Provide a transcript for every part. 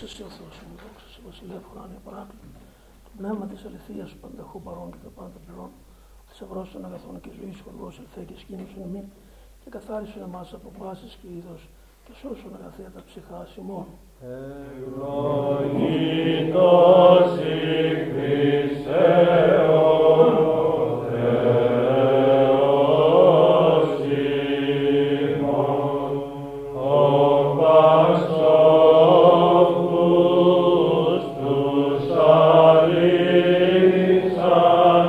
Δόξα σε ο Θεός μου, δόξα σε βασιλεύου ουράνιου παράκλητο, το πνεύμα της αληθείας σου πανταχού παρών και τα πάντα πληρών, ο θησαυρός των αγαθών και ζωής χορηγός ελθέ και σκήνωσον ημίν και καθάρισον εμάς από πάσης και είδος και σώσον αγαθέα τα ψυχάς ημών. Ευλογητός η Χριστέ ο Θεός ημών, ο πασόφους τους αλήθαν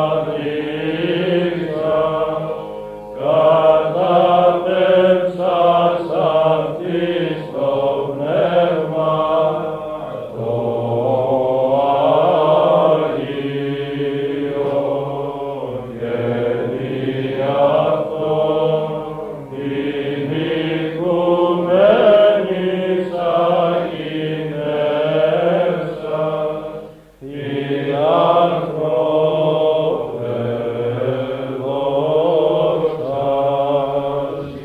αδείξαν, καταπέμψας αυτής το πνεύμα το Άγιο και δι' αυτόν την οικουμένης αγινεύσας οι άνθρωπε δόξασι.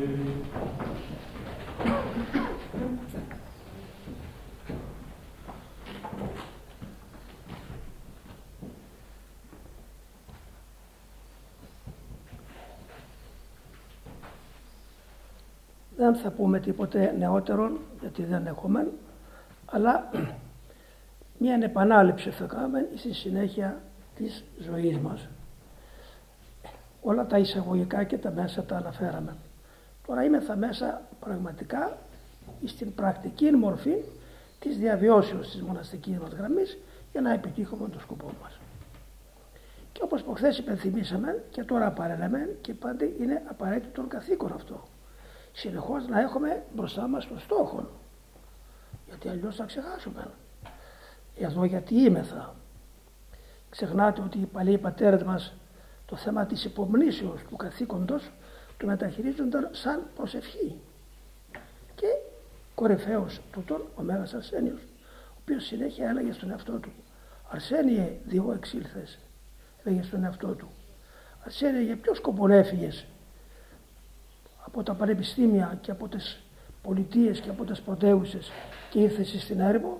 Δεν θα πούμε τίποτε νεότερον, γιατί δεν έχουμε, αλλά μια επανάληψη θα κάνουμε στη συνέχεια της ζωής μας. Όλα τα εισαγωγικά και τα μέσα τα αναφέραμε. Τώρα θα μέσα πραγματικά στην πρακτική μορφή της διαβιώσεως της μοναστικής μας γραμμής για να επιτύχουμε τον σκοπό μας. Και όπως προχθές υπενθυμίσαμε και τώρα παρέλαμε και πάντα είναι απαραίτητο καθήκον αυτό. Συνεχώς να έχουμε μπροστά μας τον στόχο, γιατί αλλιώς θα ξεχάσουμε. Εδώ γιατί είμεθα. Ξεχνάτε ότι οι παλαιοί πατέρες μας το θέμα της υπομνήσεως του καθήκοντος το μεταχειρίζονταν σαν προσευχή. Και κορυφαίος τούτον ο Μέγας Αρσένιος, ο οποίος συνέχεια έλεγε στον εαυτό του, Αρσένιε, διό εξήλθες, έλεγε στον εαυτό του, Αρσένιε, για ποιο σκοπό έφυγες από τα πανεπιστήμια και από τις πολιτείες και από τις πρωτεύουσες και ήρθες στην έρημο?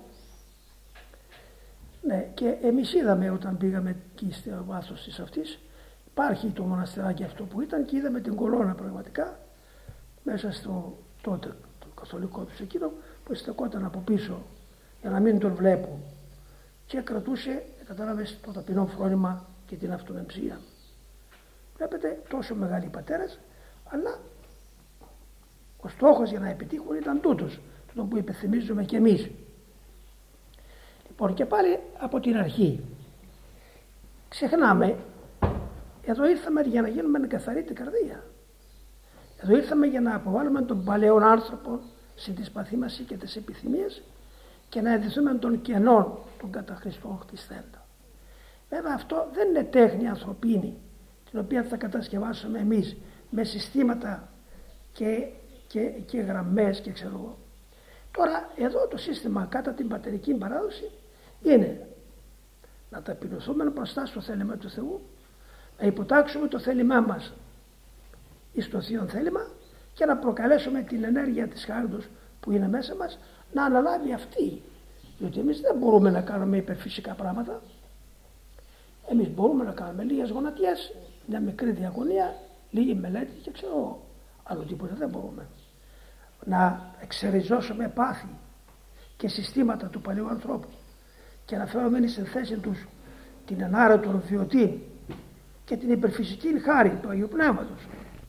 Ναι, και εμείς είδαμε όταν πήγαμε εκεί στο βάθος της αυτής, υπάρχει το μοναστεράκι αυτό που ήταν και είδαμε την κολόνα πραγματικά μέσα στο τότε το καθολικό του εκείνο που στεκόταν από πίσω για να μην τον βλέπουν και κρατούσε, κατάλαβες, το ταπεινό φρόνημα και την αυτονεμψία. Βλέπετε, τόσο μεγάλοι πατέρες, αλλά ο στόχος για να επιτύχουν ήταν τούτος, τον που υπενθυμίζουμε και εμείς. Λοιπόν, και πάλι από την αρχή ξεχνάμε, εδώ ήρθαμε για να γίνουμε καθαρή την καρδία. Εδώ ήρθαμε για να αποβάλουμε τον παλαιόν άνθρωπο στην τις παθήμαση και τις επιθυμίες και να ειδηθούμε των κενών των κατά Χριστόν χτισθέντα. Βέβαια αυτό δεν είναι τέχνη ανθρωπίνη την οποία θα κατασκευάσουμε εμείς με συστήματα και γραμμές και ξέρω εγώ. Τώρα εδώ το σύστημα κατά την πατερική παράδοση είναι να ταπεινωθούμε μπροστά στο θέλημα του Θεού, να υποτάξουμε το θέλημά μας εις το θείο θέλημα και να προκαλέσουμε την ενέργεια της χάριτος που είναι μέσα μας να αναλάβει αυτή. Διότι εμείς δεν μπορούμε να κάνουμε υπερφυσικά πράγματα. Εμείς μπορούμε να κάνουμε λίγες γονατιές, μια μικρή διαγωνία, λίγη μελέτη και ξέρω, άλλο τίποτα δεν μπορούμε. Να εξεριζώσουμε πάθη και συστήματα του παλαιού ανθρώπου και να φέρουμε στην θέση τους την ενάρετο ορθιωτή και την υπερφυσική χάρη του Αγίου Πνεύματος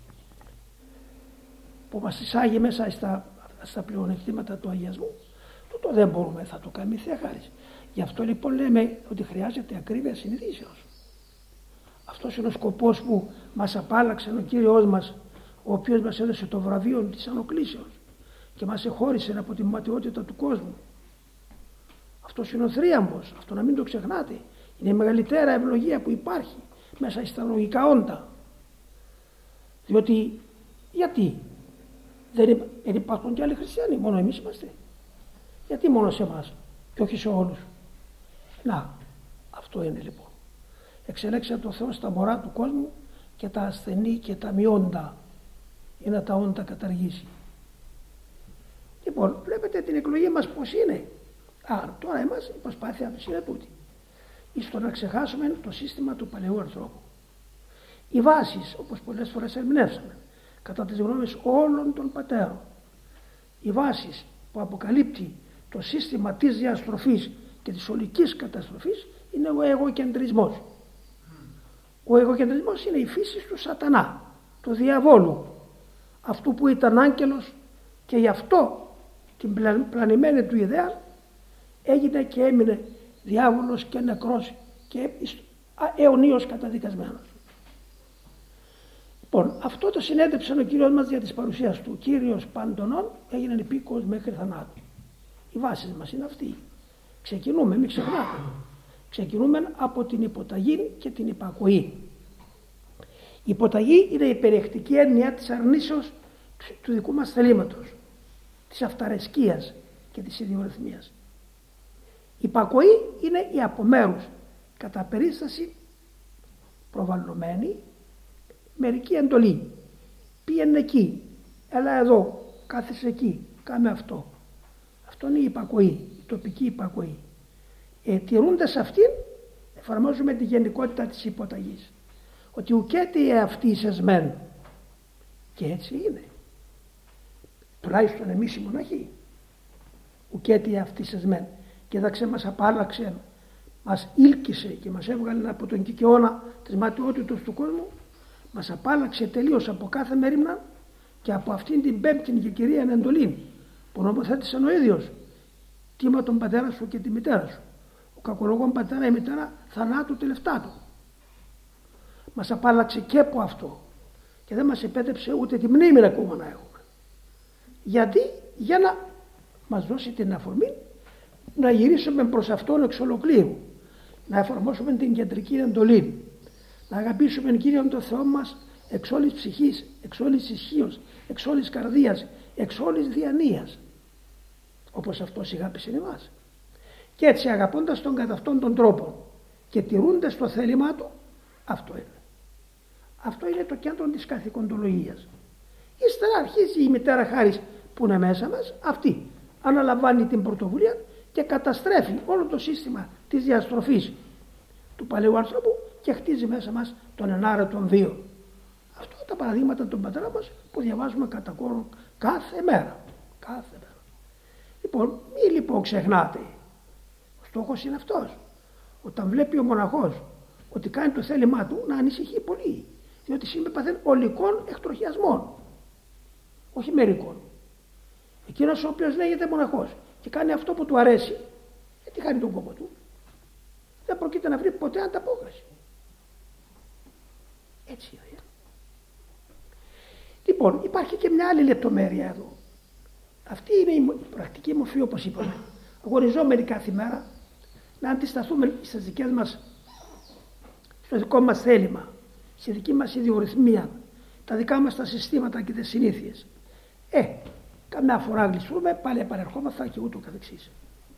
που μας εισάγει μέσα στα πλεονεκτήματα του αγιασμού. Τούτο δεν μπορούμε, θα το κάνει η Θεία Χάρις. Γι' αυτό λοιπόν λέμε ότι χρειάζεται ακρίβεια συνειδήσεως. Αυτός είναι ο σκοπός που μας απάλλαξε ο Κύριος μας, ο οποίος μας έδωσε το βραβείο της ανοκλήσεως και μας εχώρισε από τη ματαιότητα του κόσμου. Αυτός είναι ο θρίαμβος, αυτό να μην το ξεχνάτε. Είναι η μεγαλύτερα ευλογία που υπάρχει μέσα στα λογικά όντα. Διότι, γιατί δεν υπάρχουν και άλλοι χριστιανοί, μόνο εμείς είμαστε. Γιατί μόνο σε εμάς και όχι σε όλους? Να, αυτό είναι λοιπόν. Εξελέξε το Θεό στα μωρά του κόσμου και τα ασθενή και τα μειόντα, ή να τα όντα καταργήσει. Λοιπόν, βλέπετε βλέπετε την εκλογή μας πώς είναι. Τώρα εμάς η προσπάθεια μας είναι τούτη. Στο να ξεχάσουμε το σύστημα του παλαιού ανθρώπου. Οι βάσεις, όπως πολλές φορές ερμηνεύσαμε, κατά τις γνώμες όλων των πατέρων, οι βάσεις που αποκαλύπτει το σύστημα της διαστροφής και της ολικής καταστροφής είναι ο εγωκεντρισμός. Ο εγωκεντρισμός είναι η φύση του σατανά, του διαβόλου, αυτού που ήταν άγγελος και γι' αυτό την πλανημένη του ιδέα έγινε και έμεινε διάβολος και νεκρός και αιωνίως καταδικασμένος. Λοιπόν, αυτό το συνέντευξε ο Κύριος μας για της παρουσίας του. Κύριος Παντονών έγινε υπήκοος μέχρι θανάτου. Οι βάσεις μας είναι αυτοί. Ξεκινούμε, μην ξεχνάτε. Ξεκινούμε από την υποταγή και την υπακοή. Η υποταγή είναι η περιεκτική έννοια της αρνήσεως του δικού μας θελήματος, της αυταρεσκίας και της ιδιορυθμίας. Η υπακοή είναι η από μέρους κατά περίσταση προβαλλωμένη μερική εντολή. Πήγαινε εκεί, έλα εδώ, κάθεσαι εκεί, κάμε αυτό. Αυτό είναι η υπακοή, η τοπική υπακοή. Τηρούντας αυτήν εφαρμόζουμε τη γενικότητα της υποταγής. Ότι ουκέτη εαυτής εσμέν. Και έτσι είναι. Τουλάχιστον εμείς οι μοναχοί. Ουκέτη εαυτής εσμέν. Και έδαξε μας απάλλαξε, μας ήλκησε και μας έβγαλε από τον κικαιώνα της ματαιότητος του κόσμου, μας απάλλαξε τελείως από κάθε μέριμνα και από αυτήν την πέμπτην και κυρίαν εντολή που νομοθέτησε ο ίδιος. Τίμα τον πατέρα σου και τη μητέρα σου. Ο κακολογών πατέρα ή μητέρα θανάτου τελευτάτου. Μας απάλλαξε και από αυτό και δεν μας επέτρεψε ούτε τη μνήμη ακόμα να έχουμε. Γιατί? Για να μας δώσει την αφορμή να γυρίσουμε προς αυτόν εξ ολοκλήρου, να εφαρμόσουμε την κεντρική εντολή, να αγαπήσουμε Κύριον τον Θεό μας εξ όλης ψυχής, εξ όλης ισχύος, εξ όλης καρδίας, εξ όλης διανοίας, όπως αυτός αγάπησε εμάς. Και έτσι αγαπώντας τον κατά αυτόν τον τρόπο και τηρούντας το θέλημά του, αυτό είναι. Αυτό είναι το κέντρο της καθηκοντολογίας. Ύστερα αρχίζει η μητέρα χάρις που είναι μέσα μας, αυτή αναλαμβάνει την πρωτοβουλία και καταστρέφει όλο το σύστημα της διαστροφής του παλαιού άνθρωπου και χτίζει μέσα μας τον ενάρετον βίο. Αυτό τα παραδείγματα των πατέρων μας που διαβάζουμε κατά κόρον κάθε μέρα. Κάθε μέρα. Λοιπόν, μην ξεχνάτε. Ο στόχος είναι αυτός. Όταν βλέπει ο μοναχός ότι κάνει το θέλημά του, να ανησυχεί πολύ. Διότι συμπεπαθαίνει ολικών εκτροχιασμών. Όχι μερικών. Εκείνος ο οποίος λέγεται μοναχός και κάνει αυτό που του αρέσει, γιατί χάνει τον κόπο του, δεν προκείται να βρει ποτέ ανταπόκριση. Έτσι είναι. Λοιπόν, υπάρχει και μια άλλη λεπτομέρεια εδώ. Αυτή είναι η πρακτική μορφή, όπως είπαμε. Αγωνιζόμενοι κάθε μέρα να αντισταθούμε στις δικές μας, στο δικό μας θέλημα, στη δική μας ιδιορυθμία, τα δικά μας τα συστήματα και τις συνήθειες. Καμιά φορά γλιστρούμε, πάλι επανερχόμαστε και ούτω καθεξής.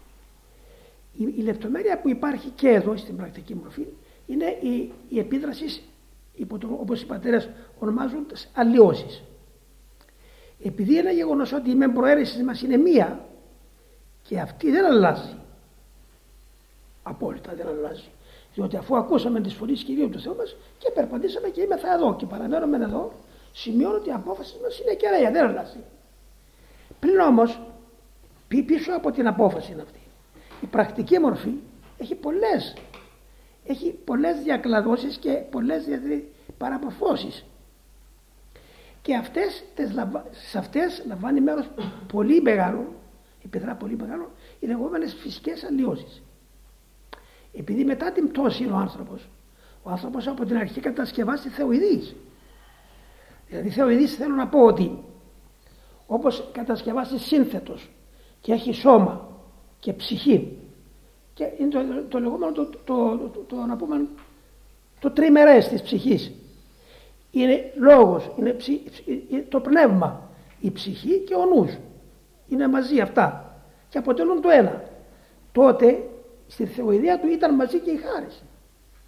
Η λεπτομέρεια που υπάρχει και εδώ στην πρακτική μορφή είναι η επίδραση, όπως οι πατέρες ονομάζουν, τις αλλοιώσεις. Επειδή είναι γεγονός ότι η μεν προαίρεση μας είναι μία και αυτή δεν αλλάζει. Απόλυτα δεν αλλάζει. Διότι αφού ακούσαμε τις φωνές Κυρίου του Θεού μας και περπατήσαμε και είμεθα εδώ και παραμένουμε εδώ, σημειώνω ότι η απόφαση μας είναι κεραία, δεν αλλάζει. Πριν όμως, πίσω από την απόφαση αυτή, η πρακτική μορφή έχει πολλές διακλαδώσεις και πολλές παραμορφώσεις. Και σε αυτές λαμβάνει μέρος πολύ μεγάλο, επιδρά πολύ μεγάλο, οι λεγόμενες φυσικές αλλοιώσεις. Επειδή μετά την πτώση είναι ο άνθρωπος από την αρχή κατασκευάσει θεοειδείς. Δηλαδή θεοειδείς θέλω να πω ότι όπως κατασκευάσει σύνθετος και έχει σώμα και ψυχή και είναι το λεγόμενο το τριμερές της ψυχής. Είναι λόγος, είναι το πνεύμα, η ψυχή και ο νους. Είναι μαζί αυτά και αποτελούν το ένα. Τότε στη θεοειδία του ήταν μαζί και η χάρις.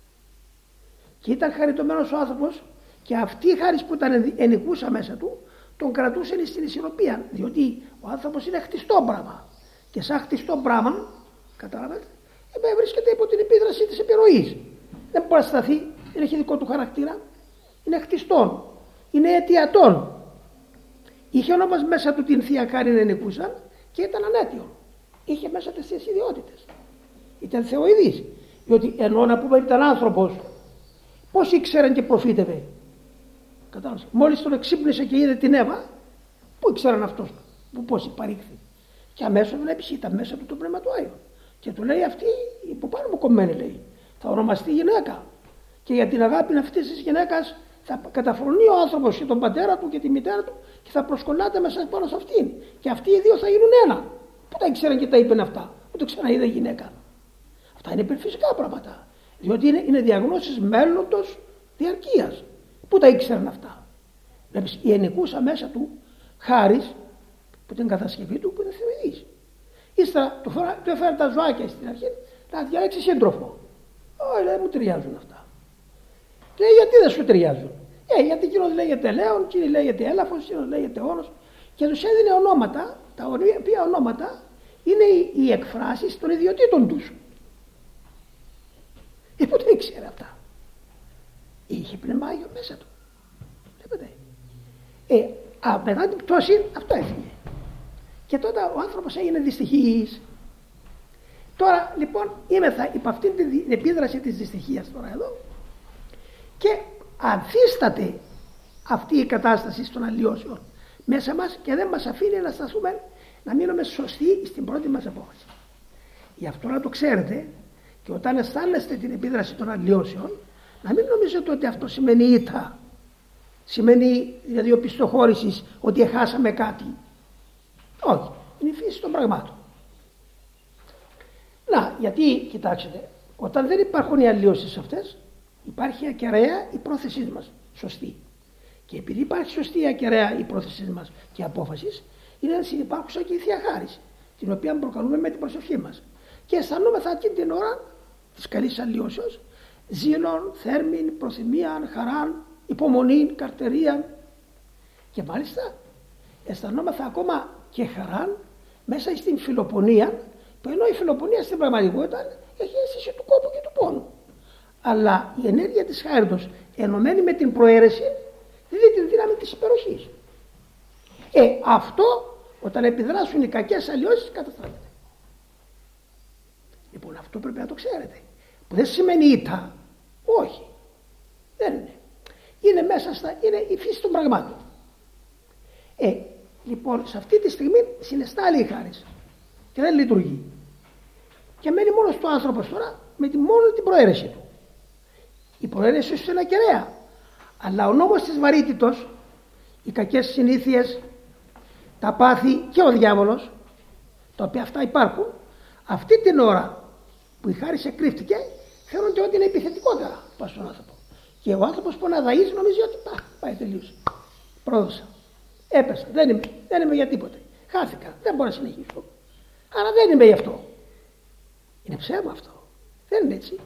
Και ήταν χαριτωμένος ο άνθρωπος και αυτή η χάρις που ήταν ενικούσα μέσα του τον κρατούσε στην ισορροπία, διότι ο άνθρωπος είναι χτιστό πράγμα και σαν χτιστό πράγμα, καταλάβατε, βρίσκεται υπό την επίδραση της επιρροής. Δεν μπορεί να σταθεί, δεν έχει δικό του χαρακτήρα, είναι χτιστόν, είναι αιτιατόν. Είχε όμως μέσα του την Θεία Χάριν ενικούσαν και ήταν ανέτειο. Είχε μέσα τις ιδιότητες. Ήταν θεοειδής. Διότι ενώ να πούμε ήταν άνθρωπος, πώς ήξεραν και προφήτευε. Κατάλαβες. Μόλις τον εξύπνησε και είδε την Εύα, πού ήξεραν αυτός, πώς υπαρήχθη. Και αμέσως βλέπεις ήταν μέσα του το Πνεύμα του Άγιο. Και του λέει αυτή που πάνω μου κομμένη, λέει, θα ονομαστεί γυναίκα. Και για την αγάπη αυτής της γυναίκας θα καταφρονεί ο άνθρωπος και τον πατέρα του και τη μητέρα του και θα προσκολάται μέσα πάνω σε αυτήν. Και αυτοί οι δύο θα γίνουν ένα. Πού τα ήξεραν και τα είπαν αυτά, ούτε ξαναείδε γυναίκα. Αυτά είναι υπερφυσικά πράγματα. Διότι είναι διαγνώσεις μέλλοντος διαρκείας. Πού τα ήξεραν αυτά. Βλέπεις, η ενικούσα μέσα του χάρις που την κατασκευή του που είναι θεοειδής. Ύστερα του έφερε τα ζωάκια στην αρχή να διαλέξει σύντροφο. Όχι, δεν μου ταιριάζουν αυτά. Λέει, γιατί δεν σου ταιριάζουν. Γιατί εκείνος λέγεται Λέων, εκείνη λέγεται Έλαφος, εκείνος λέγεται Όνος. Και τους έδινε ονόματα, τα οποία ονόματα είναι οι εκφράσεις των ιδιωτήτων τους. Πού τα ήξερε αυτά. Είχε Πνεύμα Άγιο μέσα του. Βλέπετε. Μετά την πτώση αυτό έφυγε. Και τότε ο άνθρωπος έγινε δυστυχής. Τώρα λοιπόν είμεθα υπ' αυτήν την επίδραση της δυστυχίας τώρα εδώ και ανθίσταται αυτή η κατάσταση των αλλοιώσεων μέσα μας και δεν μας αφήνει να σταθούμε, να μείνουμε σωστοί στην πρώτη μας απόφαση. Γι' αυτό να το ξέρετε και όταν αισθάνεστε την επίδραση των αλλοιώσεων να μην νομίζετε ότι αυτό σημαίνει ήττα, σημαίνει δηλαδή οπισθοχώρησης, ότι χάσαμε κάτι. Όχι, είναι η φύση των πραγμάτων. Να, γιατί κοιτάξτε, όταν δεν υπάρχουν οι αλλοιώσεις αυτές, υπάρχει ακεραία η πρόθεσή μας, σωστή. Και επειδή υπάρχει σωστή η ακεραία η πρόθεσή μας και η απόφαση, είναι συνυπάρχουσα και η Θεία Χάρις, την οποία προκαλούμε με την προσευχή μας. Και αισθανόμεθα εκείνη την ώρα της καλής αλλοιώσεως, ζήλων, θέρμην, προθυμίαν, χαράν, υπομονήν, καρτερίαν. Και μάλιστα αισθανόμεθα ακόμα και χαράν μέσα στην φιλοπονία, που ενώ η φιλοπονία στην πραγματικότητα έχει αίσθηση του κόπου και του πόνου. Αλλά η ενέργεια της χάριτος ενωμένη με την προαίρεση δίδει την δύναμη της υπεροχής. Αυτό όταν επιδράσουν οι κακές αλλοιώσεις καταστρέφεται. Λοιπόν, αυτό πρέπει να το ξέρετε. Που δεν σημαίνει ήττα. Όχι. Δεν είναι. Είναι μέσα είναι η φύση των πραγμάτων. Λοιπόν, σε αυτή τη στιγμή συναισθάλει η χάρις και δεν λειτουργεί. Και μένει μόνος του άνθρωπος τώρα με μόνο την προαίρεση του. Η προαίρεση σου είναι ακεραία. Αλλά ο νόμος της βαρύτητος, οι κακές συνήθειες, τα πάθη και ο διάβολος, τα οποία αυτά υπάρχουν, αυτή την ώρα που η χάρις εκρύφτηκε, φαίνονται ότι είναι επιθετικότερα πάνω στον άνθρωπο. Και ο άνθρωπος που αναδαΐζει νομίζει ότι πάει τελείως. Πρόδωσα. Έπεσα. Δεν είμαι για τίποτε. Χάθηκα. Δεν μπορώ να συνεχίσω. Άρα δεν είμαι γι' αυτό. Είναι ψέμα αυτό. Δεν είναι έτσι.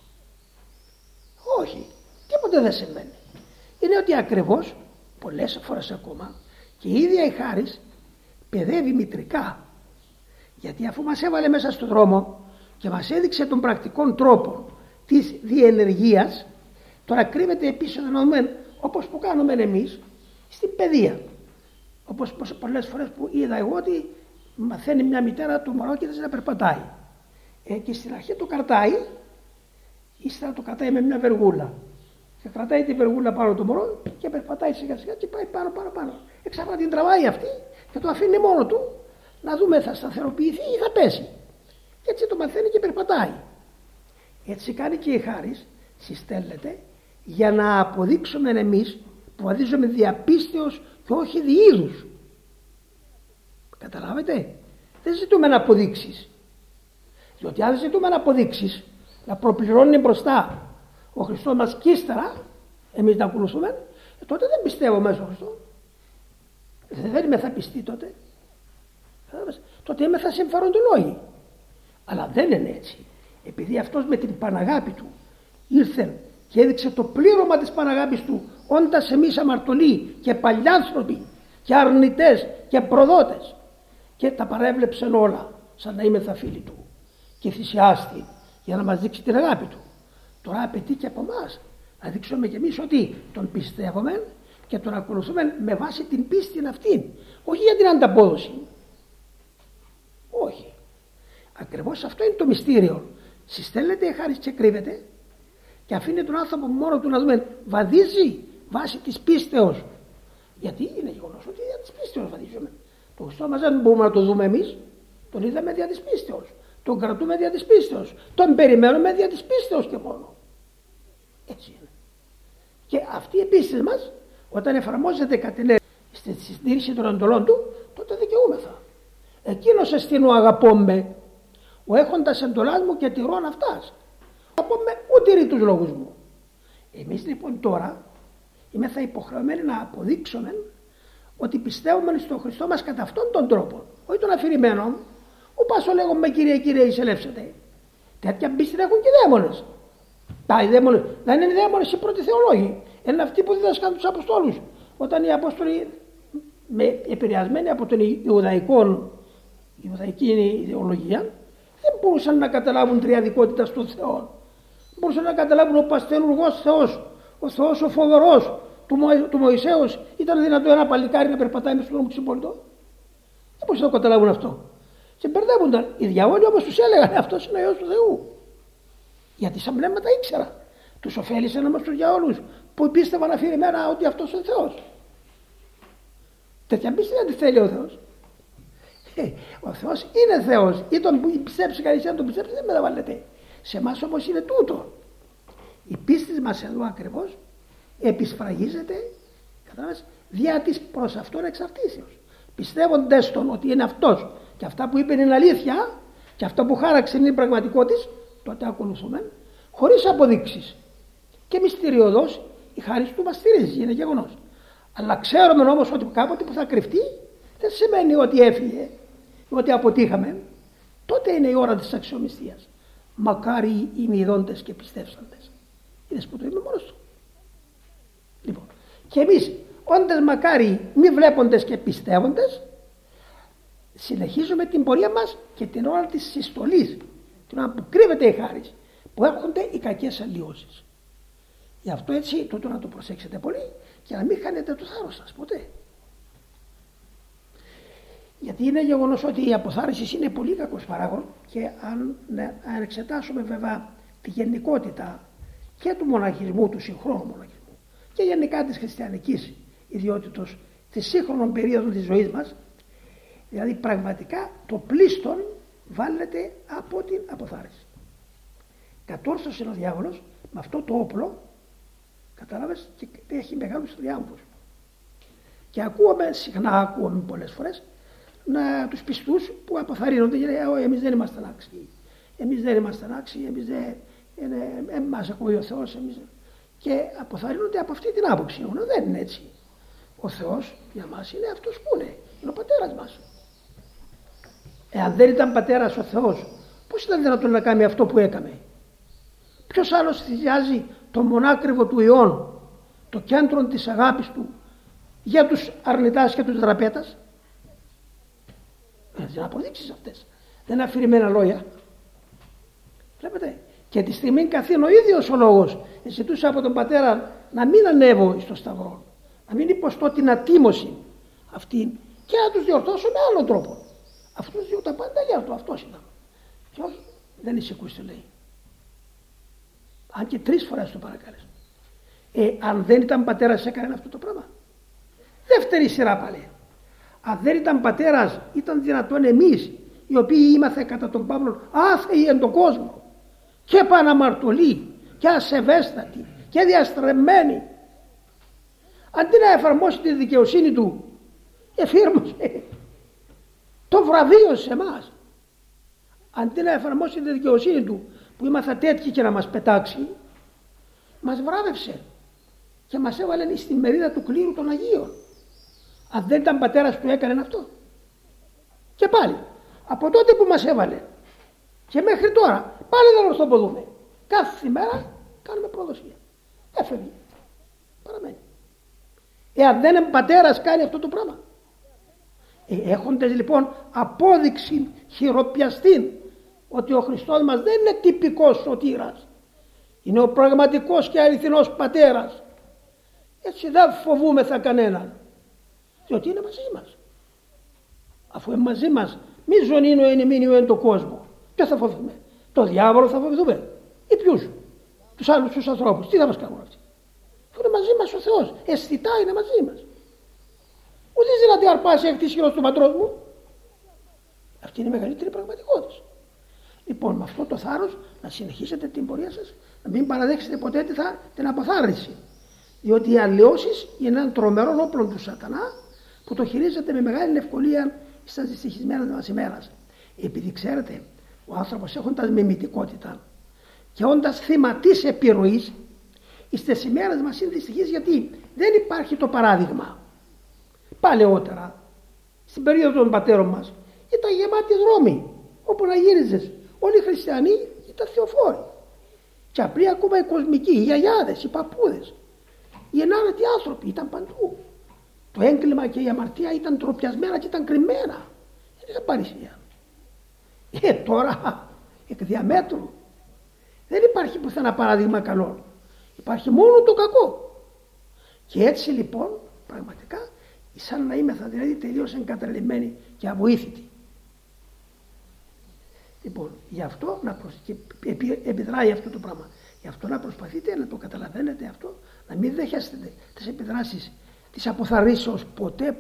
Όχι. Τίποτε δεν συμβαίνει. Είναι ότι ακριβώς πολλές φορές ακόμα και η ίδια η χάρις παιδεύει μητρικά. Γιατί αφού μας έβαλε μέσα στον δρόμο και μας έδειξε τον πρακτικό τρόπο της διενεργίας, τώρα κρύβεται πίσω να δούμε όπως που κάνουμε εμείς στην παιδεία. Όπως πολλές φορές που είδα εγώ ότι μαθαίνει μια μητέρα του μωρό και δεν να περπατάει. Και στην αρχή το κρατάει, ύστερα το κρατάει με μια βεργούλα. Και κρατάει τη βεργούλα πάνω το μωρό και περπατάει σιγά σιγά και πάει πάνω. Εξαφνά την τραβάει αυτή και το αφήνει μόνο του να δούμε θα σταθεροποιηθεί ή θα πέσει. Και έτσι το μαθαίνει και περπατάει. Έτσι κάνει και η χάρις, συστέλλεται για να αποδείξουμε εμείς που βαδίζουμε διαπίστεως και όχι διείδους. Καταλάβετε, δεν ζητούμε να αποδείξεις. Διότι αν ζητούμε να αποδείξεις, να προπληρώνει μπροστά ο Χριστός μας και ύστερα εμείς να ακολουθούμε, τότε δεν πιστεύω μέσα στον Χριστό. Δεν είμαι θα πιστεί τότε. Τότε είμαι θα συμφεροντολόγοι. Αλλά δεν είναι έτσι. Επειδή αυτός με την Παναγάπη του ήρθε και έδειξε το πλήρωμα της Παναγάπης του, όντας εμείς αμαρτωλοί και παλιάνθρωποι και αρνητές και προδότες, και τα παρέβλεψε όλα σαν να είμαι φίλοι του και θυσιάστη για να μας δείξει την αγάπη του. Τώρα απαιτεί και από εμάς να δείξουμε κι εμείς ότι τον πιστεύουμε και τον ακολουθούμε με βάση την πίστη αυτήν, όχι για την ανταπόδοση. Όχι. Ακριβώς αυτό είναι το μυστήριο. Συστέλλεται η χάρις και κρύβεται και αφήνει τον άνθρωπο μόνο του να δούμε βαδίζει βάσει της πίστεως. Γιατί είναι γεγονός ότι δια της πίστεως βαδίζουμε. Το Χριστό μας δεν μπορούμε να το δούμε εμείς. Τον είδαμε δια της πίστεως. Τον κρατούμε δια της πίστεως. Τον περιμένουμε δια της πίστεως και μόνο. Έτσι είναι. Και αυτή η πίστη μας, όταν εφαρμόζεται κατά την στη συντήρηση των εντολών του, τότε δικαιούμεθα. Εκείνος εστίν ο αγαπώμε, ο έχοντας εντολάς μου και τηρών αυτάς. Αγαπώμε ούτε τηρεί τους λόγους μου. Εμείς λοιπόν τώρα είμαστε υποχρεωμένοι να αποδείξουμε ότι πιστεύουμε στον Χριστό μας κατά αυτόν τον τρόπο, όχι τον αφηρημένο, ο πάσο λέγομαι Κύριε, Κύριε, εισελεύσετε. Τέτοια πίστη έχουν και οι δαίμονες. Οι δαίμονες δεν είναι οι δαίμονες οι πρώτοι θεολόγοι. Είναι αυτοί που δίδασκαν τους Αποστόλους. Όταν οι Απόστολοι, επηρεασμένοι από την ιουδαϊκή ιδεολογία, δεν μπορούσαν να καταλάβουν τριαδικότητα στον Θεό. Μπορούσαν να καταλάβουν ο παστελουργός Θεός, ο Θεός ο φοβερός του Μωυσέως. Ήταν δυνατό ένα παλικάρι να περπατάει μες στον δρόμο του συμπολιτό? Δεν μπορούσαν να καταλάβουν αυτό. Και μπερδεύονταν. Οι διαβόλοι όμως τους έλεγαν αυτός είναι ο Υιός του Θεού. Γιατί σαν πνεύματα ήξερα. Τους ωφέλησαν όμως τους διαβόλους που πίστευαν αφηρημένα ότι αυτός είναι Θεός. Τέτοια πίστη δεν τη θέλει ο Θεός. Ο Θεός είναι Θεός. Ή τον πιστέψει κανείς ή αν τον πιστέψει δεν μεταβάλλεται. Σε εμάς όμως είναι τούτο. Η πίστη μας εδώ ακριβώς επισφραγίζεται δια της προς αυτόν εξαρτήσεως. Πιστεύοντες τον ότι είναι αυτός και αυτά που είπε είναι αλήθεια και αυτά που χάραξε είναι πραγματικό της, τότε ακολουθούμε χωρίς αποδείξεις. Και μυστηριωδώς η χάρις του μας στηρίζει, είναι γεγονός. Αλλά ξέρουμε όμως ότι κάποτε που θα κρυφτεί δεν σημαίνει ότι έφυγε, ότι αποτύχαμε. Τότε είναι η ώρα της αξιομυστίας. Μακάρι οι μηδόντες και πιστεύσαντες. Είδες που το είπε μόνος του. Λοιπόν, και εμείς όντες μακάρι μη βλέποντες και πιστεύοντες, συνεχίζουμε την πορεία μας και την ώρα της συστολής, την ώρα που κρύβεται η χάρις, που έρχονται οι κακές αλλοιώσεις. Γι' αυτό έτσι τούτο να το προσέξετε πολύ και να μην χάνετε το θάρρος σας ποτέ. Γιατί είναι γεγονός ότι η αποθάρρυνση είναι πολύ κακός παράγον και αν εξετάσουμε βέβαια τη γενικότητα και του μοναχισμού, του συγχρόνου μοναχισμού και γενικά της χριστιανικής ιδιότητος της σύγχρονων περίοδων της ζωής μας, δηλαδή πραγματικά το πλήστον βάλετε από την αποθάρρυνση. Κατόρθωσε ο διάβολος με αυτό το όπλο, κατάλαβες, και έχει μεγάλους διάμβους. Και ακούμε πολλές φορές τους πιστούς που αποθαρρύνονται και λένε εμείς δεν ήμασταν άξιοι, μας ακούει ο Θεός, και αποθαρρύνονται από αυτή την άποψη. Δεν είναι έτσι. Ο Θεός για μας είναι αυτός που είναι ο πατέρας μας. Εάν δεν ήταν πατέρας ο Θεός, πώς ήταν δυνατόν να κάνει αυτό που έκαμε? Ποιος άλλος θυσιάζει το μονάκριβο του Υιόν, το κέντρο της αγάπης του, για τους αρνητάς και τους δραπέτας? Δεν αποδείξεις αυτές. Δεν είναι αφηρημένα λόγια. Βλέπετε. Και τη στιγμή καθήν ο ίδιος ο λόγος ζητούσε από τον πατέρα να μην ανέβω στο σταυρό, να μην υποστώ την ατίμωση αυτή και να τους διορθώσω με άλλον τρόπο. Αυτούς δύο τα πάντα για αυτό, αυτός ήταν. Και όχι, δεν εισηκούστε λέει. Αν και 3 φορές το παρακάλεσε. Αν δεν ήταν πατέρας έκανε αυτό το πράγμα. Δεύτερη σειρά πάλι. Αν δεν ήταν πατέρας, ήταν δυνατόν εμείς οι οποίοι είμαστε κατά τον Παύλο άθεοι εν τον κόσμο και παναμαρτωλοί και ασεβέστατοι και διαστρεμμένοι, αντί να εφαρμόσει τη δικαιοσύνη του, εφήρμοσε το βραβείο σε εμάς. Αντί να εφαρμόσει τη δικαιοσύνη του που είμαστε τέτοιοι και να μας πετάξει, μας βράβευσε και μας έβαλε στη μερίδα του κλήρου των Αγίων. Αν δεν ήταν πατέρας που έκανε αυτό. Και πάλι από τότε που μας έβαλε και μέχρι τώρα πάλι δεν ορθοποδούμε. Κάθε μέρα κάνουμε προδοσία. Έφευγε. Παραμένει. Εάν δεν είναι πατέρας κάνει αυτό το πράγμα, Έχοντες λοιπόν απόδειξη χειροπιαστήν ότι ο Χριστός μας δεν είναι τυπικός σωτήρας, είναι ο πραγματικός και αληθινός πατέρας, έτσι δεν φοβούμεθα κανέναν, διότι είναι μαζί μας. Αφού είναι μαζί μας, μη είναι ο ενημήνιο εν το κόσμο, ποιο θα φοβηθούμε? Το διάβολο θα φοβηθούμε ή ποιους? Τους άλλους τους ανθρώπους? Τι θα μας κάνουν αυτοί? Αφού είναι μαζί μας ο Θεός, αισθητά είναι μαζί μας. Ούτε δυνατή αρπάσει εκ της χειρός του πατρός μου. Αυτή είναι η μεγαλύτερη πραγματικότητα. Λοιπόν, με αυτό το θάρρος να συνεχίσετε την πορεία σας, να μην παραδέξετε ποτέ την αποθάρρυνση. Διότι οι αλλοιώσεις είναι ένα τρομερό όπλο του σατανά που το χειρίζεται με μεγάλη ευκολία στις δυστυχισμένες μας ημέρες. Επειδή ξέρετε, ο άνθρωπος έχοντας μιμητικότητα και όντας θύμα της επιρροής, στις ημέρες μας είναι δυστυχής γιατί δεν υπάρχει το παράδειγμα. Παλαιότερα, στην περίοδο των πατέρων μας, ήταν γεμάτη Ρώμη, όπου να γύριζες. Όλοι οι χριστιανοί ήταν θεοφόροι. Και απλοί ακόμα οι κοσμικοί, οι γιαγιάδες, οι παππούδες. Οι ενάρετοι άνθρωποι ήταν παντού. Το έγκλημα και η αμαρτία ήταν τροπιασμένα και ήταν κρυμμένα. Δεν είχαν παρησία. Τώρα, εκ διαμέτρου, δεν υπάρχει πουθενά παράδειγμα καλό. Υπάρχει μόνο το κακό. Και έτσι λοιπόν, πραγματικά, σαν να είμαι δηλαδή τελείως εγκαταλειμμένοι και αβοήθητοι. Λοιπόν, γι' αυτό επιδράει αυτό το πράγμα. Γι' αυτό να προσπαθείτε να το καταλαβαίνετε αυτό, να μην δέχεστε τις επιδράσεις της αποθαρρύσεως ποτέ.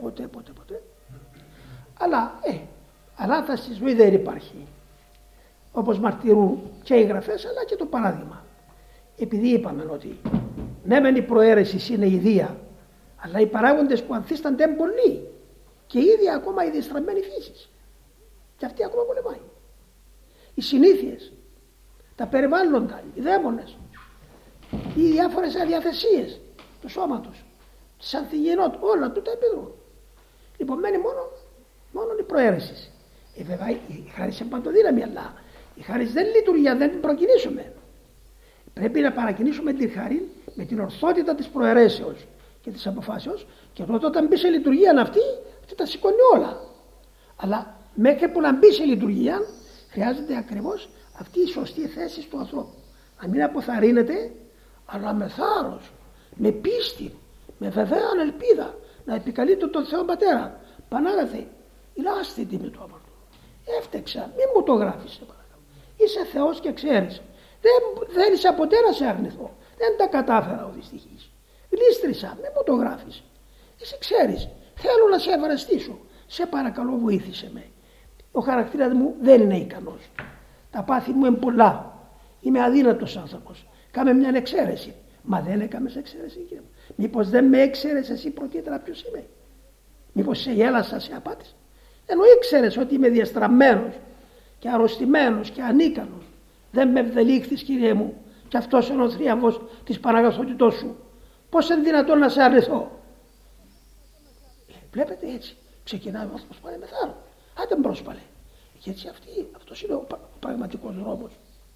Αλλά ανάθαση στη ζωή δεν υπάρχει. Όπως μαρτυρούν και οι γραφές αλλά και το παράδειγμα. Επειδή είπαμε ότι ναι μεν η προαίρεση είναι ιδία, αλλά οι παράγοντες που ανθίστανται είναι πολλοί και ήδη ακόμα η διεστραμμένη φύση. Και αυτή ακόμα πολεμάει. Οι συνήθειες, τα περιβάλλοντα, οι δαίμονες, οι διάφορες αδιαθεσίες του σώματος, της ανθυγιεινότητας, όλα του τα επιδρούν. Λοιπόν, μένει μόνο η προαίρεση. Βέβαια, η χάρις είναι παντοδύναμη, αλλά η χάρις δεν λειτουργεί αν δεν την προκινήσουμε. Πρέπει να παρακινήσουμε την χάρη με την ορθότητα της προαιρέσεως και της αποφάσεως, και τότε όταν μπει σε λειτουργία αυτή τα σηκώνει όλα. Αλλά μέχρι που να μπει σε λειτουργία, χρειάζεται ακριβώς αυτή η σωστή θέση του ανθρώπου. Να μην αποθαρρύνεται, αλλά με θάρρος, με πίστη, με βεβαία ελπίδα, να επικαλείται τον Θεό Πατέρα. Πανάγαθε, ηλάστη τιμή του αμαρτωλού. Έφτεξα, μην μου το γράφεις, παρακαλώ. Είσαι Θεός και ξέρεις. Δεν είσαι ποτέ να σε αρνηθώ. Δεν τα κατάφερα ο δυστυχής. Γλίστρισα, μην μου το γράφεις. Εσύ ξέρεις, θέλω να σε ευχαριστήσω. Σε παρακαλώ, βοήθησε με. Ο χαρακτήρας μου δεν είναι ικανός. Τα πάθη μου είναι πολλά. Είμαι αδύνατος άνθρωπος. Κάμε μια εξαίρεση. Μα δεν έκαμες εξαίρεση, κύριε μου. Μήπως δεν με έξαιρες εσύ προκείτερα ποιος είμαι? Μήπως σε γέλασα, σε απάτησα? Ενώ ήξερες ότι είμαι διαστραμμένος και αρρωστημένος και ανίκανος. Δεν με ευδελίχθης, κύριε μου, και αυτός είναι ο θρίαμβος της παραγαθότητός σου. Πώς είναι δυνατόν να σε αρνηθώ? Βλέπετε, έτσι ξεκινάει ο άνθρωπος πάλι με θάρρος. Άντε μπρος πάλι. Γιατί αυτός είναι ο πραγματικός δρόμος.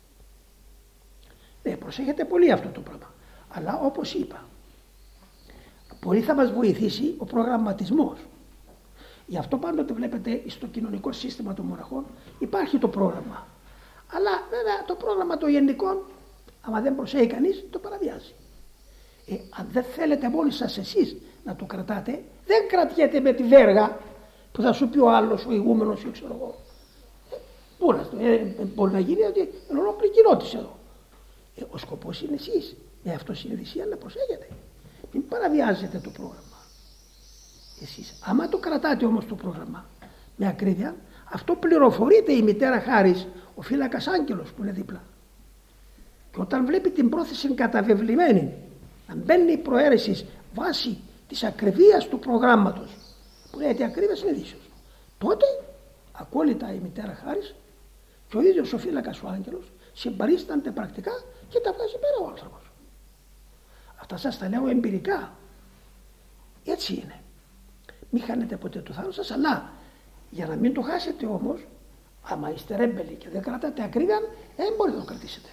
Ναι, προσέχετε πολύ αυτό το πράγμα. Αλλά όπως είπα, πολύ θα μας βοηθήσει ο προγραμματισμός. Γι' αυτό πάντοτε βλέπετε στο κοινωνικό σύστημα των μοναχών υπάρχει το πρόγραμμα. Αλλά βέβαια το πρόγραμμα των γενικών, άμα δεν προσέχει κανείς, το παραβιάζει. Αν δεν θέλετε μόνοι σας εσείς να το κρατάτε, δεν κρατιέται με τη βέργα που θα σου πει ο άλλος, ο ηγούμενος ή ξέρω εγώ. Πού να το, μπορεί να γίνει ότι είναι ολόκληρη κοινότητα εδώ. Ο σκοπός είναι εσείς, με αυτοσυνειδησία να προσέχετε. Μην παραβιάζετε το πρόγραμμα. Εσείς, άμα το κρατάτε όμως το πρόγραμμα με ακρίβεια, αυτό πληροφορείται η μητέρα Χάρις, ο φύλακας άγγελος που είναι δίπλα. Και όταν βλέπει την πρόθεση καταβεβλημένη, να μπαίνει η προαίρεση βάσει της ακριβίας του προγράμματος, που λέει ότι η ακρίβεια είναι δύσεως, τότε ακόλυτα η μητέρα Χάρις και ο ίδιος ο φύλακας ο άγγελος συμπαρίστανται πρακτικά και τα βγάζει πέρα ο άνθρωπος. Αυτά σας τα λέω εμπειρικά. Έτσι είναι. Μην χάνετε ποτέ το θάρρος σας, αλλά για να μην το χάσετε όμως, άμα είστε ρέμπελοι και δεν κρατάτε ακρίβεια, δεν μπορείτε να το κρατήσετε.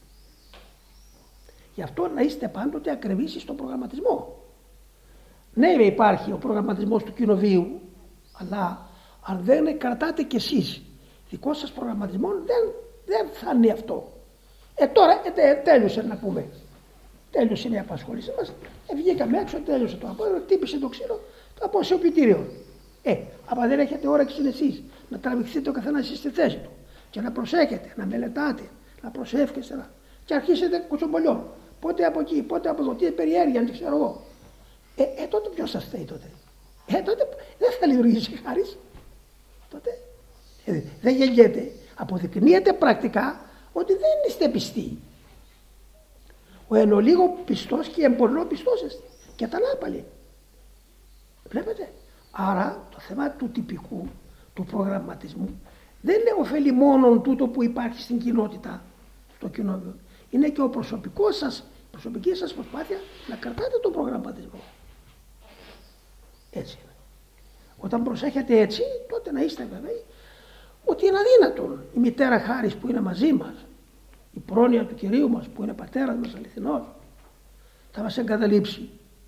Γι' αυτό να είστε πάντοτε ακριβείς στον προγραμματισμό. Ναι, υπάρχει ο προγραμματισμός του κοινοβίου, αλλά Αν δεν κρατάτε κι εσείς δικό σας προγραμματισμό, δεν θα είναι αυτό. Τώρα τέλειωσε να πούμε. Τέλειωσε η απασχόληση μας. Βγήκαμε έξω, τέλειωσε το απόγευμα, χτύπησε το ξύλο, το αποσιοποιητήριο. Αλλά δεν έχετε όρεξη εσείς να τραβηχθείτε ο καθένας στη θέση του και να προσέχετε, να μελετάτε, να προσεύχεστε και αρχίσετε κουτσομπολιό. Πότε από εκεί, πότε από εδώ, τι περιέργεια, δεν ξέρω εγώ. Τότε ποιος σας θέλει τότε. Τότε δεν θα λειτουργήσει χάρις. Τότε δεν γελιέται. Αποδεικνύεται πρακτικά ότι δεν είστε πιστοί. Ο εν ολίγο πιστός και εν πολλό πιστός είστε. Και τα λάπαλοι. Βλέπετε. Άρα το θέμα του τυπικού, του προγραμματισμού, δεν ωφελεί μόνο τούτο που υπάρχει στην κοινότητα, στο κοινόβιο. Είναι και η προσωπική σας προσπάθεια να κρατάτε τον προγραμματισμό. Έτσι είναι. Όταν προσέχετε έτσι, τότε να είστε βέβαιοι ότι είναι αδύνατον η μητέρα χάρις που είναι μαζί μας, η πρόνοια του Κυρίου μας που είναι πατέρας μας αληθινός, θα μας εγκαταλείψει.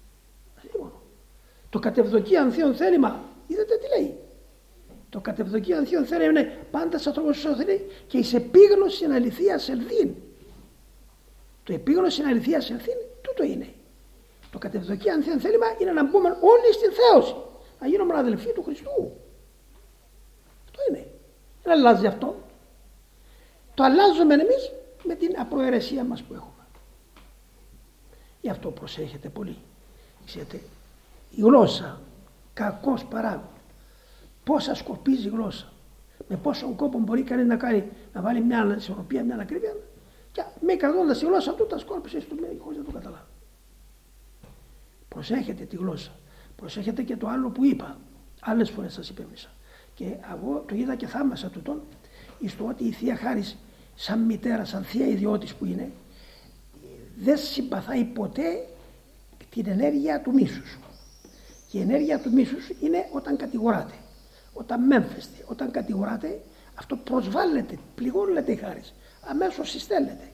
Το κατευδοκίαν θείον θέλημα, είδατε τι λέει. Το κατευδοκίαν θείον θέλημα είναι πάντα σαν άνθρωπος σώθενη και εις επίγνωσιν αληθείας ελθύν. Το επίγνωσιν αληθείας ελθύν, τούτο είναι. Το κατευδοκίαν θείον θέλημα είναι να μπούμε όλοι στην θέωση, να γίνουμε αδελφοί του Χριστού. Αυτό είναι. Δεν αλλάζει αυτό. Το αλλάζουμε εμείς με την απροαιρεσία μας που έχουμε. Γι' αυτό προσέχετε πολύ. Ξέρετε, η γλώσσα, κακός παράγων. Πόσα σκορπίζει η γλώσσα. Με πόσον κόπο μπορεί κανείς να βάλει μια ισορροπία, μια ακρίβεια και με κρατώντας τη γλώσσα του τα σκόρπισε στο μέλλον χωρίς να το καταλάβει. Προσέχετε τη γλώσσα. Προσέχετε και το άλλο που είπα. Άλλες φορές σας υπέμεισα. Και εγώ το είδα και θαύμασα τούτον εις το ότι η Θεία Χάρις σαν μητέρα, σαν θεία ιδιώτης που είναι, δεν συμπαθάει ποτέ την ενέργεια του μίσους. Και η ενέργεια του μίσους είναι όταν κατηγοράτε, όταν μέμφεστε, όταν κατηγοράτε, αυτό προσβάλλεται, πληγώνεται η χάρις, αμέσως συστέλλεται.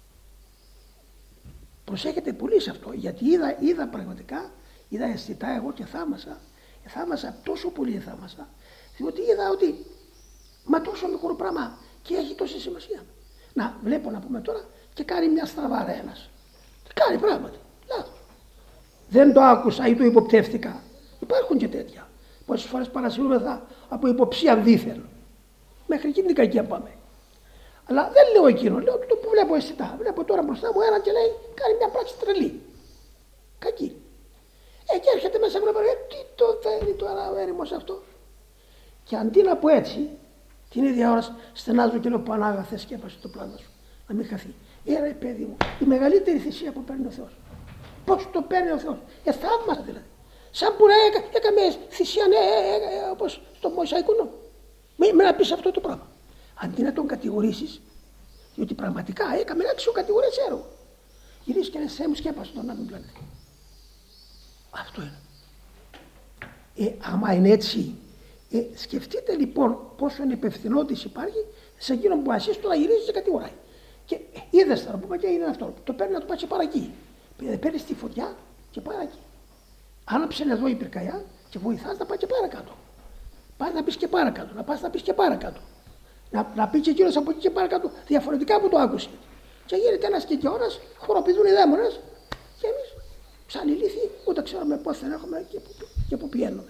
Προσέχετε πολύ σε αυτό, γιατί είδα πραγματικά, είδα αισθητά εγώ και θαύμασα τόσο πολύ θαύμασα, διότι είδα ότι μα τόσο μικρό πράγμα και έχει τόση σημασία. Να βλέπω να πούμε τώρα και κάνει μια στραβάρα ένας. Κάνει πράγματι, λάθος. Δεν το άκουσα ή το υποπτεύτηκα. Υπάρχουν και τέτοια. Πόσες φορές παρασυρούμεθα από υποψία δίθεν. Μέχρι εκείνη την κακία πάμε. Αλλά δεν λέω εκείνο, λέω το που βλέπω αισθητά. Βλέπω τώρα μπροστά μου έναν και λέει κάνει μια πράξη τρελή. Κακή. Και έρχεται μέσα μου τι το θέλει τώρα ο έρημος αυτό. Και αντί να πω έτσι, την ίδια ώρα στενάζω και λέω Πανάγα θες σκέπασε το πλάνο σου, να μην χαθεί. Ρε παιδί μου, η μεγαλύτερη θυσία που παίρνει ο Θεός. Πώς το παίρνει ο Θεός, θαύμασα δηλαδή. Σαν που έκαμε θυσία όπως στο Μωυσαϊκό νόμο. Μην να πεις αυτό το πράγμα. Αντί να τον κατηγορήσεις, διότι πραγματικά έκαμε ένα αξιοκατηγορές έργο. Γυρίσεις και λες Θεέ μου σκέπασε τον να μην πλανηθεί. Αυτό είναι. Άμα είναι έτσι, σκεφτείτε λοιπόν πόσο υπευθυνότης υπάρχει σε εκείνον που ασύς τώρα γυρίζει και κατηγοράει. Και είδες τώρα που και είναι αυτό, το παίρνει να το πάει και πάρα εκεί. Παίρνει τη φωτιά και πάρα εκεί. Άναψε εδώ η πυρκαγιά και βοηθάς να πάει και παρακάτω. Πας να πεις και παρακάτω, να πας να πεις και παρακάτω. Να πει και εκείνος από εκεί και παρακάτω διαφορετικά που το άκουσε. Και γίνεται ένας και ώρας, χοροπηδούν οι δαίμονες και εμείς σαν ηλίθιοι ούτε ξέρουμε πώς θα έχουμε και πού πηγαίνουμε.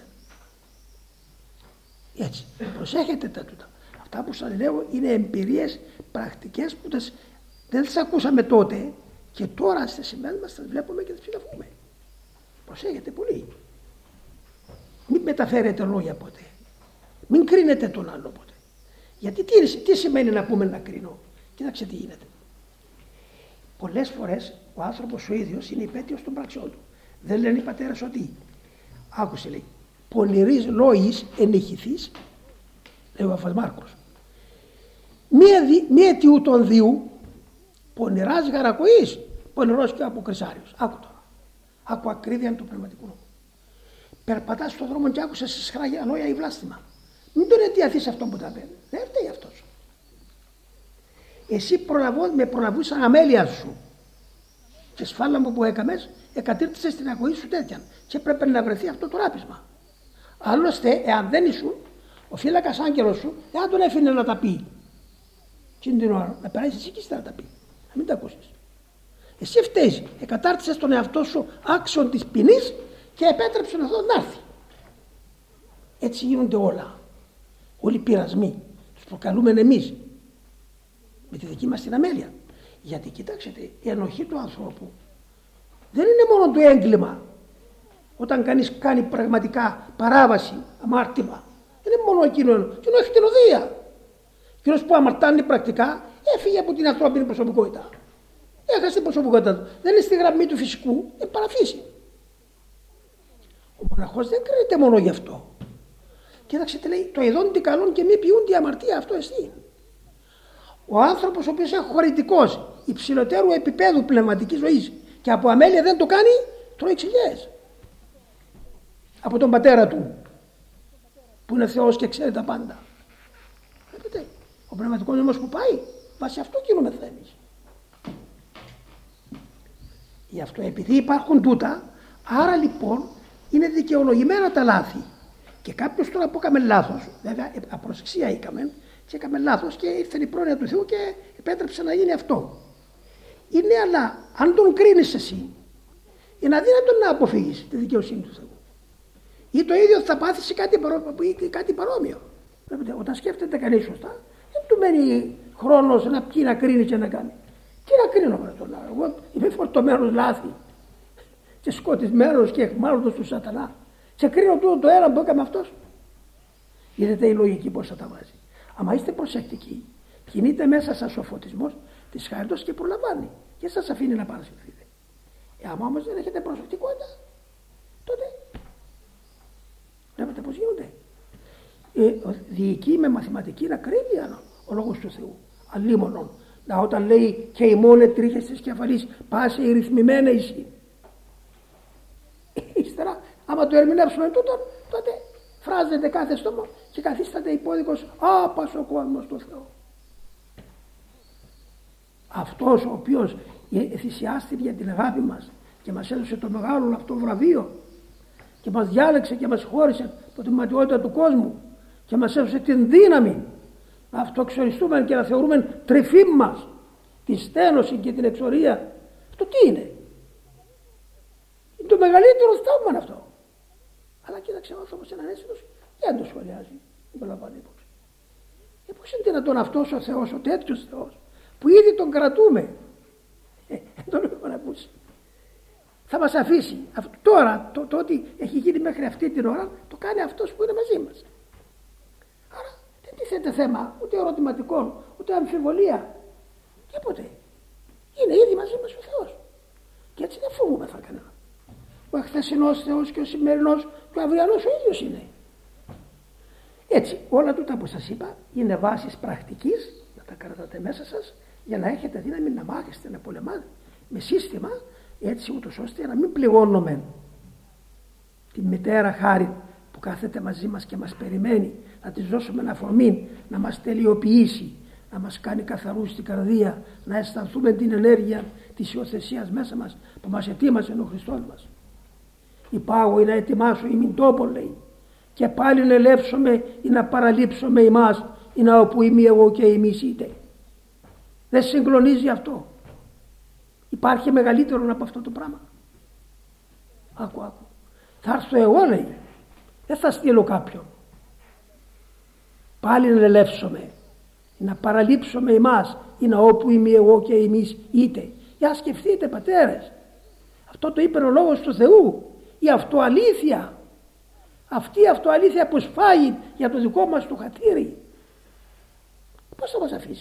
Έτσι, προσέχετε τα τούτα. Αυτά που σας λέω είναι εμπειρίες πρακτικές που δεν τις ακούσαμε τότε και τώρα στις σημαίες μας τις βλέπουμε και τις ψηλαφούμε. Προσέχετε πολύ. Μην μεταφέρετε λόγια ποτέ. Μην κρίνετε τον άλλο ποτέ. Γιατί τι σημαίνει να πούμε να κρίνω. Κοίταξε τι γίνεται. Πολλές φορές ο άνθρωπος ο ίδιος είναι υπέτειος των πραξιών του. Δεν λένε οι πατέρες ότι, άκουσε λέει, πονηρής λόγης ενηχηθής, λέει ο Αφασμάρκος. Μη αιτιού των δύο, πονηράς γαρακοής, πονηρός και αποκρισάριος. Άκου τώρα. Άκου ακρίβεια του πνευματικού νόμου. Περπατάς στον δρόμο και άκουσες σχράγια λόγια ή βλάστημα. Μην τον αιτιαθείς αυτό που τα παίρνει. Δεν φταίει αυτός. Εσύ με προλαβούσαν αμέλεια σου. Και σφάλμα που έκαμες, εκατήρτισες την ακοή σου τέτοια. Και έπρεπε να βρεθεί αυτό το ράπισμα. Άλλωστε, εάν δεν ήσουν, Ο φύλακας άγγελος σου δεν θα τον έφερε να τα πει. Και την ώρα να περάσει εσύ και να τα πει. Να μην τα ακούσεις. Εσύ φταίεις. Εκατάρτισες τον εαυτό σου άξιον της ποινής και επέτρεψε να έρθει. Έτσι γίνονται όλα. Όλοι οι πειρασμοί τους προκαλούμε εμείς με τη δική μας την αμέλεια. Γιατί κοιτάξτε, η ενοχή του ανθρώπου δεν είναι μόνο το έγκλημα. Όταν κανείς κάνει πραγματικά παράβαση, αμάρτημα, δεν είναι μόνο εκείνο έχει την οδεία. Εκείνος που αμαρτάνει πρακτικά έφυγε από την ανθρώπινη προσωπικότητα. Έχασε την προσωπικότητα του. Δεν είναι στη γραμμή του φυσικού, είναι παραφύση. Ο μοναχός δεν κρίνεται μόνο γι' αυτό. Κοίταξε τι λέει, το ειδών τι καλόν και μη ποιούν τη αμαρτία, αυτό εσύ. Ο άνθρωπος ο οποίος είναι χωρητικός, υψηλότερου επίπεδου πνευματικής ζωής και από αμέλεια δεν το κάνει, τρώει ξυλιές. Από τον πατέρα του, που είναι Θεός και ξέρει τα πάντα. Βλέπετε, ο πνευματικός νόμος που πάει, βάσει αυτό κινούμεθα εμείς. Γι' αυτό επειδή υπάρχουν τούτα, άρα λοιπόν είναι δικαιολογημένα τα λάθη. Και κάποιος τώρα που έκαμε λάθος, βέβαια απροσεξία έκαμε και έκαμε λάθος και ήρθε η πρόνοια του Θεού και επέτρεψε να γίνει αυτό. Είναι, αλλά αν τον κρίνεις εσύ, είναι αδύνατο να αποφύγεις τη δικαιοσύνη του Θεού. Ή το ίδιο θα πάθεις κάτι παρόμοιο. Βλέπετε, όταν σκέφτεται κανείς σωστά, δεν του μένει χρόνος να πει, να κρίνει και να κάνει. Τι να κρίνω με τον άλλο, εγώ είμαι φορτωμένος λάθη και σκοτισμένος και εχμάλωτος του σατανά. Και κρίνω το ένα που έκαμε αυτός. Είδατε η λογική πώς θα τα βάζει. Άμα είστε προσεκτικοί, κινείται μέσα σας ο φωτισμός της χάριτος και προλαμβάνει και σας αφήνει να παρασυρθείτε. Άμα όμως δεν έχετε προσεκτικότητα, τότε βλέπετε πώς γίνονται. Διοικεί με μαθηματική να κρίνει ο λόγος του Θεού. Αλλήμωνον. Να όταν λέει και η μόνη τρίχες της κεφαλής πάσε η ρυθμιμένα εσύ. Ύστερα άμα το ερμηνεύσουμε τούτο, τότε φράζεται κάθε στόμα και καθίσταται υπόδικος άπας ο κόσμος του Θεού. Αυτός ο οποίος θυσιάστηκε για την αγάπη μας και μας έδωσε το μεγάλο αυτό βραβείο και μας διάλεξε και μας χώρισε από την ματιότητα του κόσμου και μας έδωσε την δύναμη να αυτοεξοριστούμε και να θεωρούμε τρυφή μας τη στένωση και την εξορία. Αυτό τι είναι? Είναι το μεγαλύτερο θαύμα αυτό. Αλλά κοίταξε ο άνθρωπος έναν αίσθητος και δεν το σχολιάζει. Δεν το λαμβάνει υπόψη. Πώς είναι δυνατόν αυτός ο Θεός, ο τέτοιος Θεός, που ήδη τον κρατούμε, δεν τον έχουμε ακούσει. Θα μας αφήσει. Τώρα το ότι έχει γίνει μέχρι αυτή την ώρα το κάνει αυτός που είναι μαζί μας. Άρα δεν τίθεται θέμα ούτε ερωτηματικών, ούτε αμφιβολία. Τίποτε. Είναι ήδη μαζί μας ο Θεός. Και έτσι δεν φοβούμεθα κανένα. Ο χθεσινός Θεός και ο σημερινός και ο αυριανός ο ίδιος είναι. Έτσι όλα τούτα που σας είπα είναι βάσεις πρακτικής, να τα κρατάτε μέσα σας για να έχετε δύναμη να μάθετε να πολεμάτε με σύστημα, έτσι ούτως ώστε να μην πληγώνουμε τη μητέρα χάρη που κάθεται μαζί μας και μας περιμένει, να της δώσουμε ένα αφορμή να μας τελειοποιήσει, να μας κάνει καθαρούς στην καρδία, να αισθανθούμε την ενέργεια της υιοθεσίας μέσα μας που μας ετοίμασε ο Χριστός μας. Υπάγω ή να ετοιμάσω ή μην τόπο, λέει, και πάλι να ελεύσομαι ή να παραλείψομαι ημάς ή να όπου είμαι εγώ και εμείς είτε. Δεν συγκλονίζει αυτό? Υπάρχει μεγαλύτερο από αυτό το πράγμα? Άκου. Θα έρθω εγώ, λέει, δεν θα στείλω κάποιον. Πάλι να ελεύσομαι, να παραλείψομαι εμάς ή να όπου είμαι εγώ και εμείς είτε. Για σκεφτείτε, πατέρες, αυτό το είπε ο λόγος του Θεού, η αυτοαλήθεια, αυτή η αυτοαλήθεια που σφάγει για το δικό μας το χατήρι, πώς θα μας αφήσει?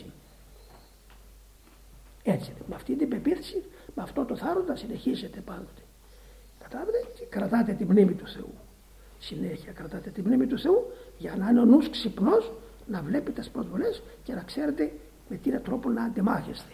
Έτσι, με αυτή την πεποίθηση, με αυτό το θάρρος να συνεχίσετε πάντοτε. Κατάλαβετε, και κρατάτε τη μνήμη του Θεού. Συνέχεια κρατάτε τη μνήμη του Θεού για να είναι ο νους ξυπνός, να βλέπετε τις προσβολές και να ξέρετε με τι τρόπο να αντιμάχεστε.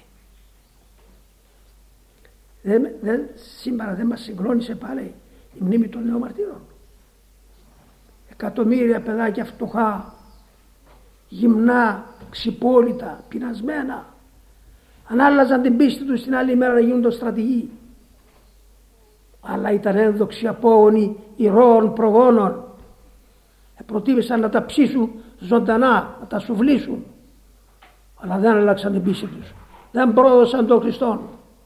Σήμερα δεν μας συγκλώνησε πάλι η μνήμη των νέων μαρτύρων? Εκατομμύρια παιδάκια φτωχά, γυμνά, ξυπόλυτα, πεινασμένα, ανάλαζαν την πίστη τους την άλλη μέρα να γίνουν στρατηγοί. Αλλά ήταν ένδοξοι απόγονοι ηρώων προγόνων. Προτίμησαν να τα ψήσουν ζωντανά να τα σουβλήσουν, αλλά δεν αλλάξαν την πίστη τους, δεν πρόδωσαν τον Χριστόν.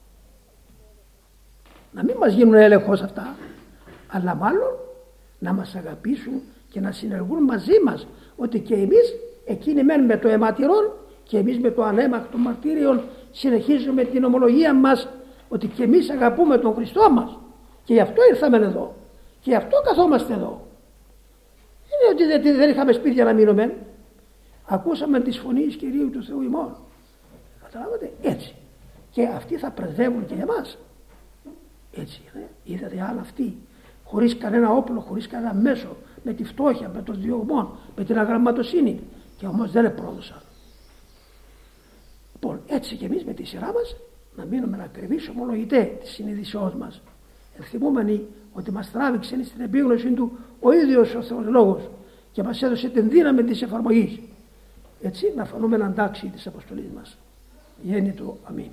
Να μην μας γίνουν έλεγχος αυτά, αλλά μάλλον να μας αγαπήσουν και να συνεργούν μαζί μας, ότι και εμείς εκείνοι μένουν με το αιματηρόν και εμείς με το ανέμακτο μαρτύριον συνεχίζουμε την ομολογία μας ότι και εμείς αγαπούμε τον Χριστό μας και γι' αυτό ήρθαμε εδώ και γι' αυτό καθόμαστε εδώ. Είναι ότι δεν είχαμε σπίτια να μείνουμε, ακούσαμε τις φωνίες Κυρίου του Θεού ημών, καταλάβατε, έτσι, και αυτοί θα πρεσβεύουν και εμάς, έτσι είναι. Είδατε αν αυτοί χωρίς κανένα όπλο, χωρίς κανένα μέσο, με τη φτώχεια, με τον διωγμό, με την αγραμματοσύνη, και όμως δεν επρόδωσαν. Λοιπόν, έτσι και εμείς με τη σειρά μας να μείνουμε ακριβείς ομολογητέ της συνείδησεώς μας, ενθυμούμενοι ότι μας τράβηξε στην επίγνωση του ο ίδιος ο Θεός Λόγος και μας έδωσε την δύναμη της εφαρμογής. Έτσι να φανούμε αντάξει της αποστολής μας. Γέννητο αμήν.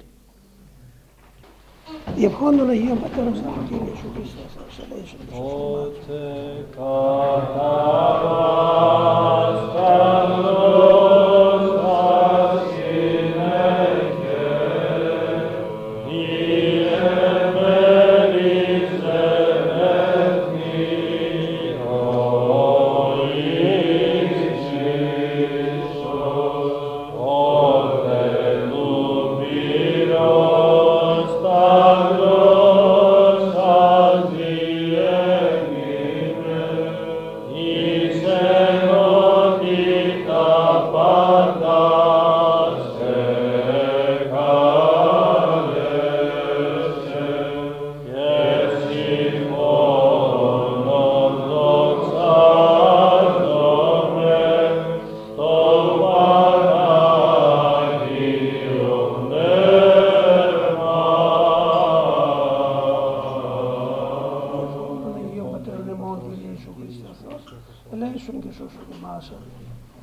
Διευχόντων Αγίων Πατέρων μας Κύριε Ιησού Χριστέ, σας ελέησον και ελέησον και σώσον εμάς.